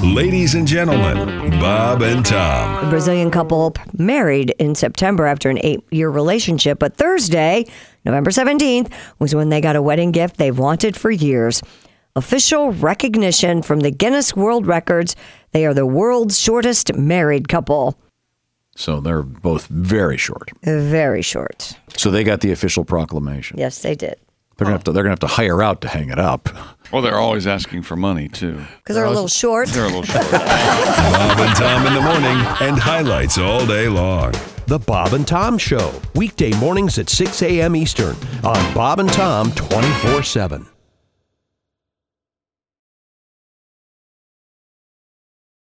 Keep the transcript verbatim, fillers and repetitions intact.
Ladies and gentlemen, Bob and Tom. The Brazilian couple married in September after an eight-year relationship, but Thursday, November seventeenth, was when they got a wedding gift they've wanted for years. Official recognition from the Guinness World Records. They are the world's shortest married couple. So they're both very short. Very short. So they got the official proclamation. Yes, they did. They're gonna have to. They're gonna have to hire out to hang it up. Well, they're always asking for money too. Because they're a little short. They're a little short. Bob and Tom in the morning and highlights all day long. The Bob and Tom Show, weekday mornings at six a.m. Eastern on Bob and Tom twenty-four seven.